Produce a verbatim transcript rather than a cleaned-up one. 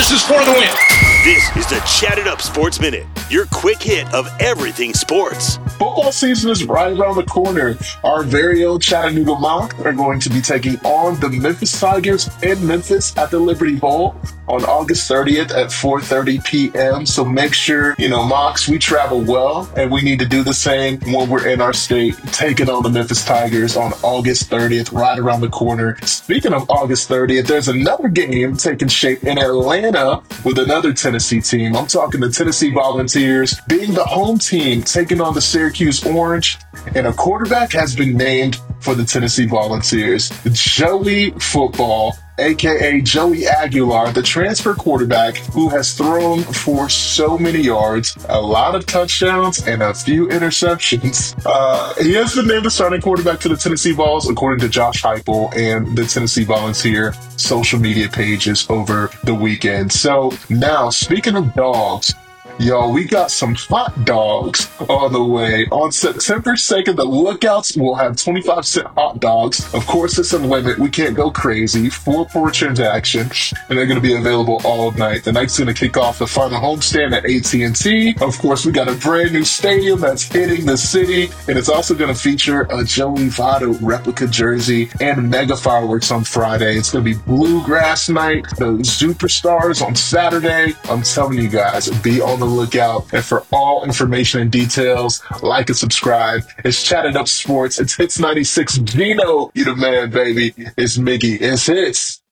This is for the win. This is the Chatted Up Sports Minute, your quick hit of everything sports. Football season is right around the corner. Our very own Chattanooga Mock are going to be taking on the Memphis Tigers in Memphis at the Liberty Bowl on August thirtieth at four thirty p.m. So make sure, you know, Mocks, we travel well, and we need to do the same when we're in our state, taking on the Memphis Tigers on August thirtieth, right around the corner. Speaking of August thirtieth, there's another game taking shape in Atlanta with another Tennessee team. I'm talking the Tennessee Volunteers being the home team, taking on the Syracuse Orange, and a quarterback has been named for the Tennessee Volunteers. Joey Football, aka Joey Aguilar, the transfer quarterback who has thrown for so many yards, a lot of touchdowns, and a few interceptions. Uh, he has been named the starting quarterback for the Tennessee Vols, according to Josh Heupel and the Tennessee Volunteer social media pages over the weekend. So now, speaking of dogs, yo, we got some hot dogs on the way. On September second, the Lookouts will have twenty-five cent hot dogs. Of course, it's a limit. We can't go crazy. Four per transaction, and they're going to be available all night. The night's going to kick off the final homestand at A T and T. Of course, we got a brand new stadium that's hitting the city, and it's also going to feature a Joey Votto replica jersey and mega fireworks on Friday. It's going to be Bluegrass Night, the Superstars on Saturday. I'm telling you guys, be on the lookout. And for all information and details, like and subscribe. It's Chatted Up Sports. It's Hits ninety-six. Gino, you the man, baby. It's Miggy. It's Hits.